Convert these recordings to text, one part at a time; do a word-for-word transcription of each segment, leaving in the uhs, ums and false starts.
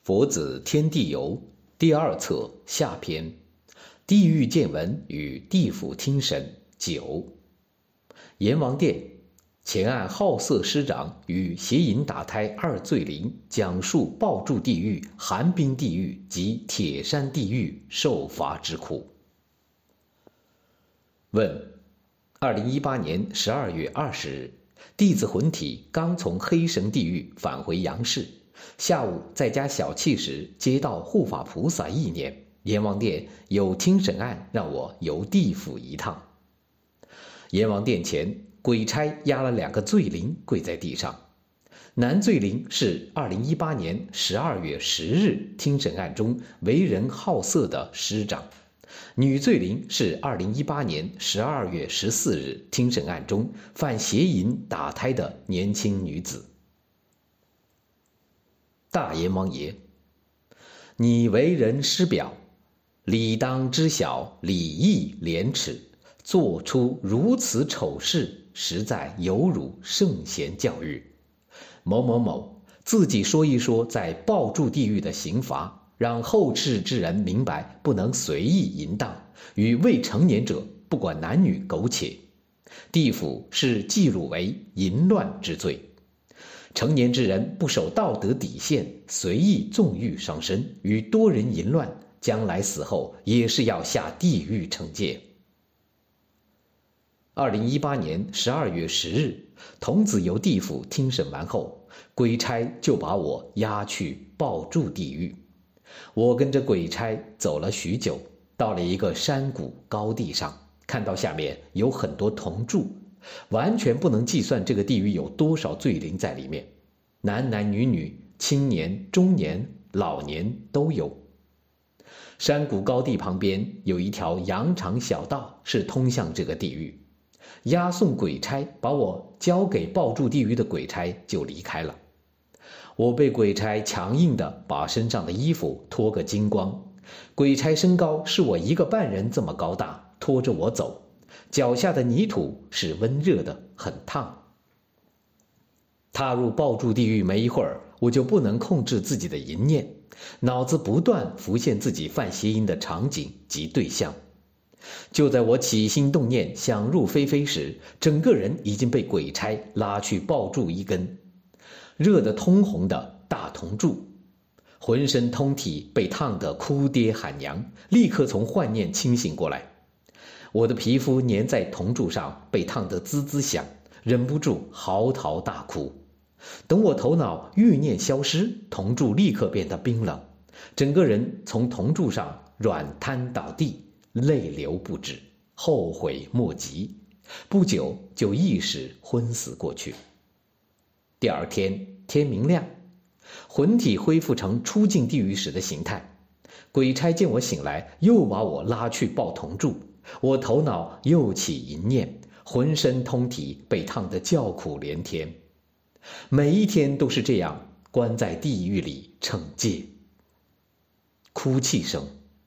佛子天地游第二册下篇，地狱见闻与地府听审九。阎王殿前案好色师长与邪淫打胎二罪灵，讲述抱柱地狱、寒冰地狱及铁山地狱受罚之苦。问：二零一八年十二月二十日，弟子魂体刚从黑神地狱返回阳世，下午在家小憩时，接到护法菩萨意念，阎王殿有听审案，让我游地府一趟。阎王殿前，鬼差押了两个罪灵跪在地上。男罪灵是二零一八年十二月十日听审案中为人好色的师长，女罪灵是二零一八年十二月十四日听审案中犯邪淫打胎的年轻女子。大阎王爷，你为人师表，理当知晓礼义廉耻，做出如此丑事，实在有辱圣贤教育。某某某自己说一说在抱柱地狱的刑罚，让后世之人明白不能随意淫荡，与未成年者不管男女苟且。地府是记入为淫乱之罪。成年之人不守道德底线，随意纵欲伤身，与多人淫乱，将来死后也是要下地狱惩戒。二零一八年十二月十日，童子由地府听审完后，鬼差就把我押去抱柱地狱。我跟着鬼差走了许久，到了一个山谷高地上，看到下面有很多铜柱，完全不能计算这个地狱有多少罪灵在里面，男男女女、青年、中年、老年都有。山谷高地旁边有一条羊肠小道，是通向这个地狱。押送鬼差把我交给抱柱地狱的鬼差就离开了。我被鬼差强硬地把身上的衣服脱个精光。鬼差身高是我一个半人这么高大，拖着我走，脚下的泥土是温热的，很烫。踏入抱柱地狱没一会儿，我就不能控制自己的淫念，脑子不断浮现自己犯邪淫的场景及对象。就在我起心动念想入非非时，整个人已经被鬼差拉去抱住一根热得通红的大铜柱，浑身通体被烫得哭爹喊娘，立刻从幻念清醒过来。我的皮肤粘在铜柱上，被烫得滋滋响，忍不住嚎啕大哭。等我头脑欲念消失，铜柱立刻变得冰冷，整个人从铜柱上软瘫倒地，泪流不止，后悔莫及，不久就意识昏死过去。第二天天明亮，魂体恢复成出境地狱时的形态。鬼差见我醒来，又把我拉去抱铜柱，我头脑又起淫念，浑身通体被烫得叫苦连天。每一天都是这样关在地狱里惩戒。哭泣声。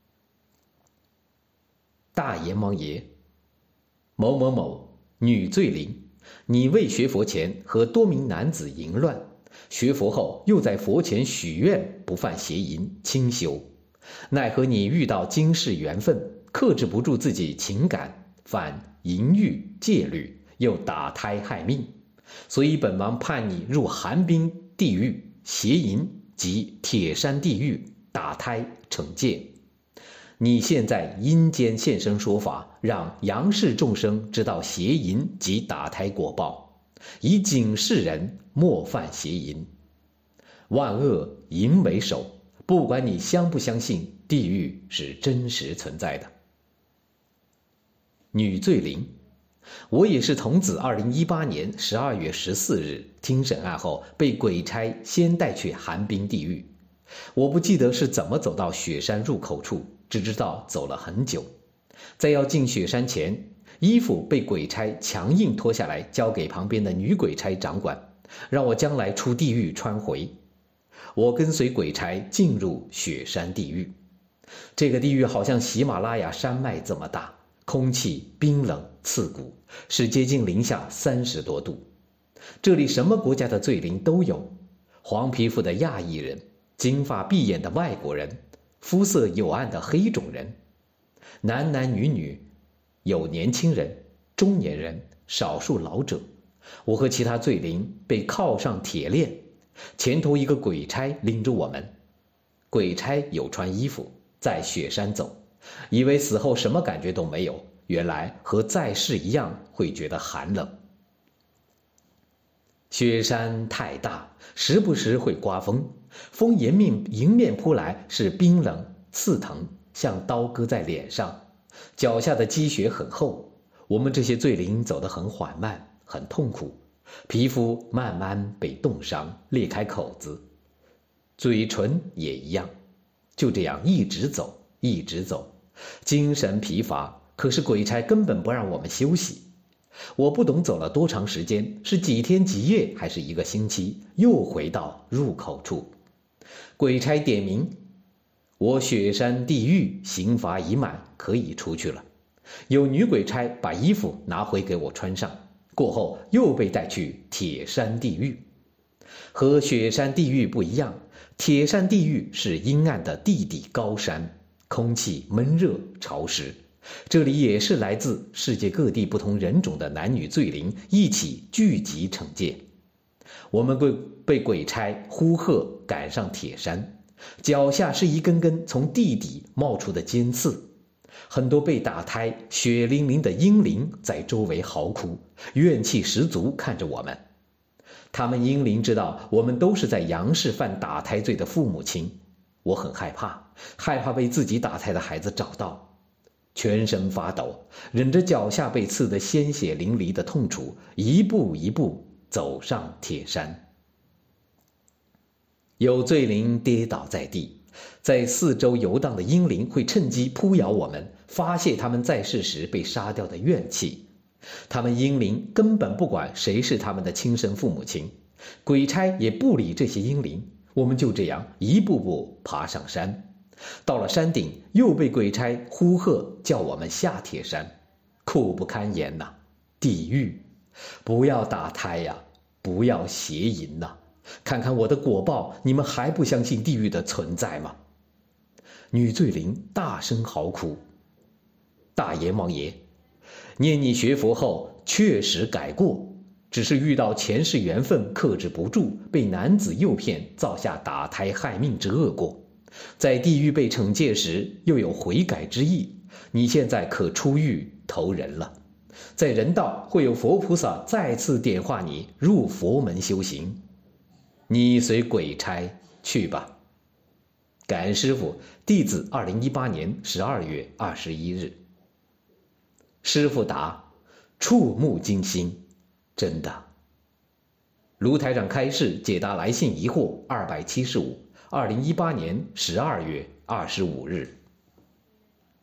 大阎王爷，某某某女罪灵，你未学佛前和多名男子淫乱，学佛后又在佛前许愿不犯邪淫清修，奈何你遇到今世缘分，克制不住自己情感，犯淫欲戒律，又打胎害命，所以本王判你入寒冰地狱、邪淫及铁山地狱打胎惩戒。你现在阴间现身说法，让阳世众生知道邪淫及打胎果报，以警示人莫犯邪淫。万恶淫为首，不管你相不相信，地狱是真实存在的。女罪灵，我也是童子二零一八年十二月十四日听审案后，被鬼差先带去寒冰地狱。我不记得是怎么走到雪山入口处，只知道走了很久。在要进雪山前，衣服被鬼差强硬脱下来，交给旁边的女鬼差掌管，让我将来出地狱穿回。我跟随鬼差进入雪山地狱。这个地狱好像喜马拉雅山脉这么大，空气冰冷刺骨，是接近零下三十多度。这里什么国家的罪灵都有，黄皮肤的亚裔人， 金发碧眼的外国人，肤色黝暗的黑种人，男男女女，有年轻人、中年人，少数老者。我和其他罪灵被铐上铁链，前头一个鬼差领着我们。鬼差有穿衣服，在雪山走，以为死后什么感觉都没有，原来和在世一样会觉得寒冷。雪山太大，时不时会刮风，风迎面迎面扑来，是冰冷刺疼，像刀割在脸上。脚下的积雪很厚，我们这些罪灵走得很缓慢，很痛苦，皮肤慢慢被冻伤，裂开口子，嘴唇也一样。就这样一直走，一直走，精神疲乏，可是鬼差根本不让我们休息。我不懂走了多长时间，是几天几夜还是一个星期，又回到入口处。鬼差点名，我雪山地狱刑罚已满，可以出去了。有女鬼差把衣服拿回给我穿上，过后又被带去铁山地狱。和雪山地狱不一样，铁山地狱是阴暗的地底高山，空气闷热潮湿。这里也是来自世界各地不同人种的男女罪灵一起聚集惩戒。我们被被鬼差呼喝赶上铁山，脚下是一根根从地底冒出的尖刺，很多被打胎血淋淋的婴灵在周围嚎哭，怨气十足看着我们。他们婴灵知道我们都是在杨氏犯打胎罪的父母亲，我很害怕，害怕被自己打胎的孩子找到。全身发抖，忍着脚下被刺得鲜血淋漓的痛楚，一步一步走上铁山。有罪灵跌倒在地，在四周游荡的婴灵会趁机扑咬我们，发泄他们在世时被杀掉的怨气。他们婴灵根本不管谁是他们的亲生父母亲，鬼差也不理这些婴灵。我们就这样一步步爬上山，到了山顶，又被鬼差呼喝叫我们下铁山，苦不堪言呐、啊！地狱，不要打胎呀、啊，不要邪淫呐、啊！看看我的果报，你们还不相信地狱的存在吗？女罪灵大声嚎哭：“大阎王爷，念你学佛后确实改过，只是遇到前世缘分克制不住，被男子诱骗，造下打胎害命之恶过。在地狱被惩戒时又有悔改之意，你现在可出狱投人了。在人道会有佛菩萨再次点化你入佛门修行，你随鬼差去吧。”感恩师父，弟子二零一八年十二月二十一日。师父答：触目惊心，真的。卢台长开示解答来信疑惑二百七十五，二零一八年十二月二十五日。